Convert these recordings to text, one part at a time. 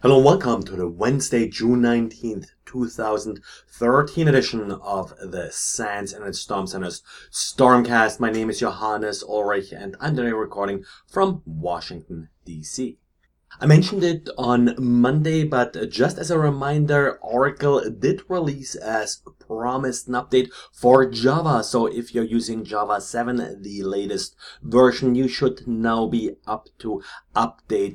Hello and welcome to the Wednesday, June 19th, 2013 edition of the SANS Internet Storm Center's Stormcast. My name is Johannes Ulrich and I'm today recording from Washington, D.C. I mentioned it on Monday, but just as a reminder, Oracle did release as promised an update for Java. So if you're using Java 7, the latest version, you should now be up to update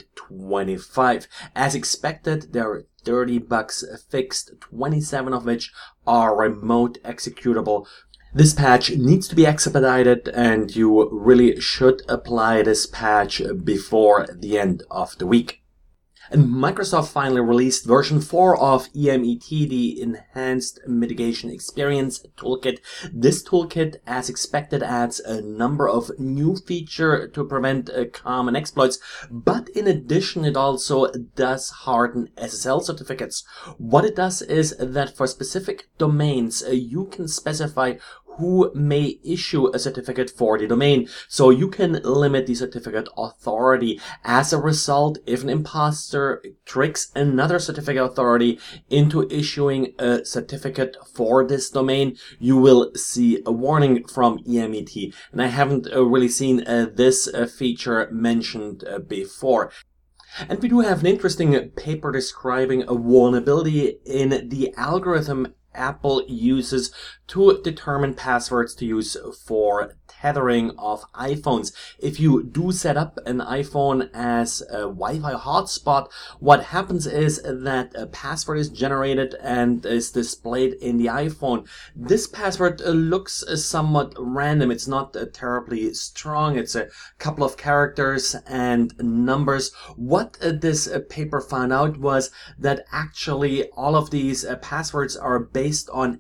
25. As expected, there are 30 bugs fixed, 27 of which are remote executable. This patch needs to be expedited and you really should apply this patch before the end of the week. And Microsoft finally released version 4 of EMET, the Enhanced Mitigation Experience Toolkit. This toolkit, as expected, adds a number of new features to prevent common exploits, but in addition, it also does harden SSL certificates. What it does is that for specific domains, you can specify who may issue a certificate for the domain. So you can limit the certificate authority. As a result, if an imposter tricks another certificate authority into issuing a certificate for this domain, you will see a warning from EMET. And I haven't really seen this feature mentioned before. And we do have an interesting paper describing a vulnerability in the algorithm Apple uses to determine passwords to use for tethering of iPhones. If you do set up an iPhone as a Wi-Fi hotspot, what happens is that a password is generated and is displayed in the iPhone. This password looks somewhat random. It's not terribly strong. It's a couple of characters and numbers. What this paper found out was that actually all of these passwords are based on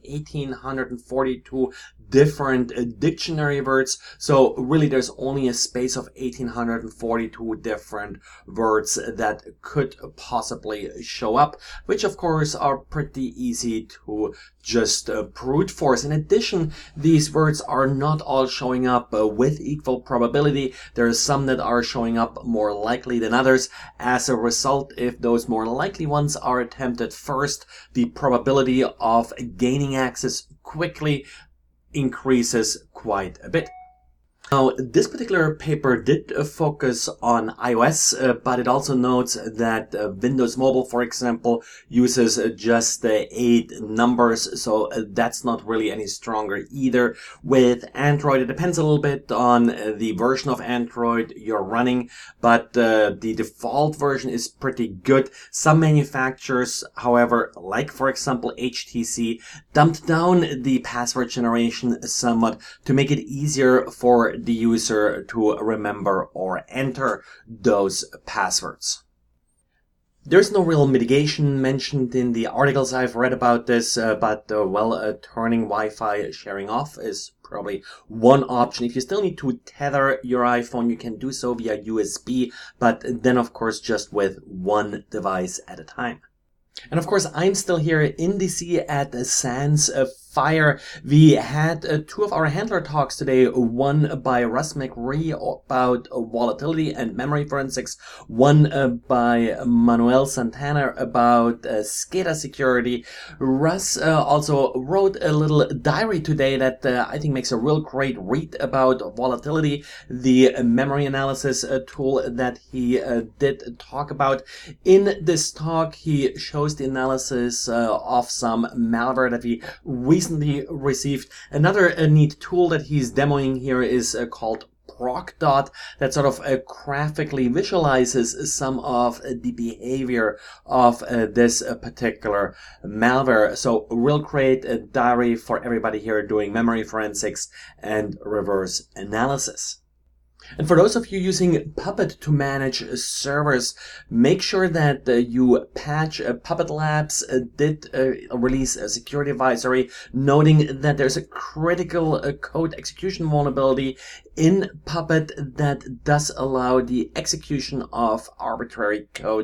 1842 different dictionary words. So really there's only a space of 1842 different words that could possibly show up, which of course are pretty easy to just brute force. In addition, these words are not all showing up with equal probability. There are some that are showing up more likely than others. As a result, if those more likely ones are attempted first, the probability of gaining access quickly increases quite a bit. Now, this particular paper did focus on iOS, but it also notes that Windows Mobile, for example, uses just 8 numbers, so that's not really any stronger either. With Android, it depends a little bit on the version of Android you're running, but the default version is pretty good. Some manufacturers, however, like for example HTC, dumped down the password generation somewhat to make it easier for the user to remember or enter those passwords. There's no real mitigation mentioned in the articles I've read about this, but turning Wi-Fi sharing off is probably one option. If you still need to tether your iPhone, you can do so via USB, but then of course just with one device at a time. And of course, I'm still here in DC at SANS Fire. We had 2 of our handler talks today, one by Russ McRee about volatility and memory forensics, one by Manuel Santana about SCADA security. Russ also wrote a little diary today that I think makes a real great read about volatility, the memory analysis tool that he did talk about. In this talk, he shows the analysis of some malware that we recently received. Another neat tool that he's demoing here is called ProcDot, that sort of graphically visualizes some of the behavior of this particular malware. So real great diary for everybody here doing memory forensics and reverse analysis. And for those of you using Puppet to manage servers, make sure that you patch. Puppet Labs did release a security advisory noting that there's a critical code execution vulnerability in Puppet that does allow the execution of arbitrary code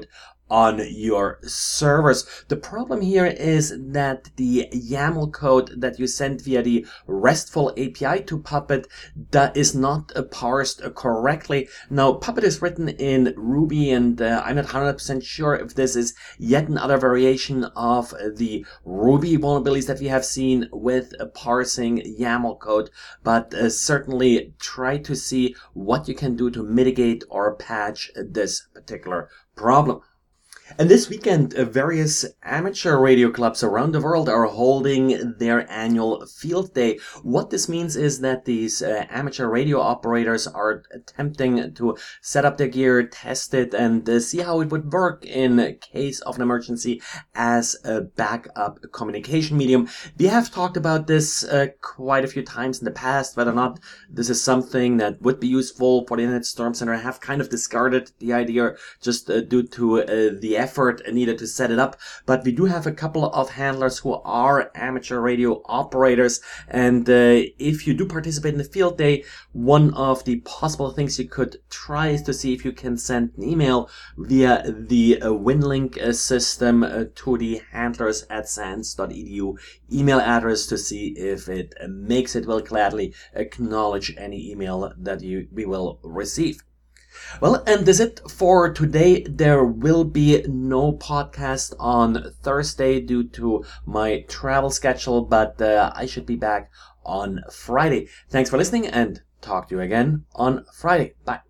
on your servers. The problem here is that the YAML code that you send via the RESTful API to Puppet that is not parsed correctly. Now, Puppet is written in Ruby, and I'm not 100% sure if this is yet another variation of the Ruby vulnerabilities that we have seen with parsing YAML code, but certainly try to see what you can do to mitigate or patch this particular problem. And this weekend, various amateur radio clubs around the world are holding their annual field day. What this means is that these amateur radio operators are attempting to set up their gear, test it, and see how it would work in case of an emergency as a backup communication medium. We have talked about this quite a few times in the past, whether or not this is something that would be useful for the Internet Storm Center. I have kind of discarded the idea just due to the effort needed to set it up, but we do have a couple of handlers who are amateur radio operators, and if you do participate in the field day, one of the possible things you could try is to see if you can send an email via the WinLink system to the handlers at sans.edu email address to see if it makes it. Will gladly acknowledge any email that we will receive. Well, and that's it for today. There will be no podcast on Thursday due to my travel schedule, but I should be back on Friday. Thanks for listening, and talk to you again on Friday. Bye.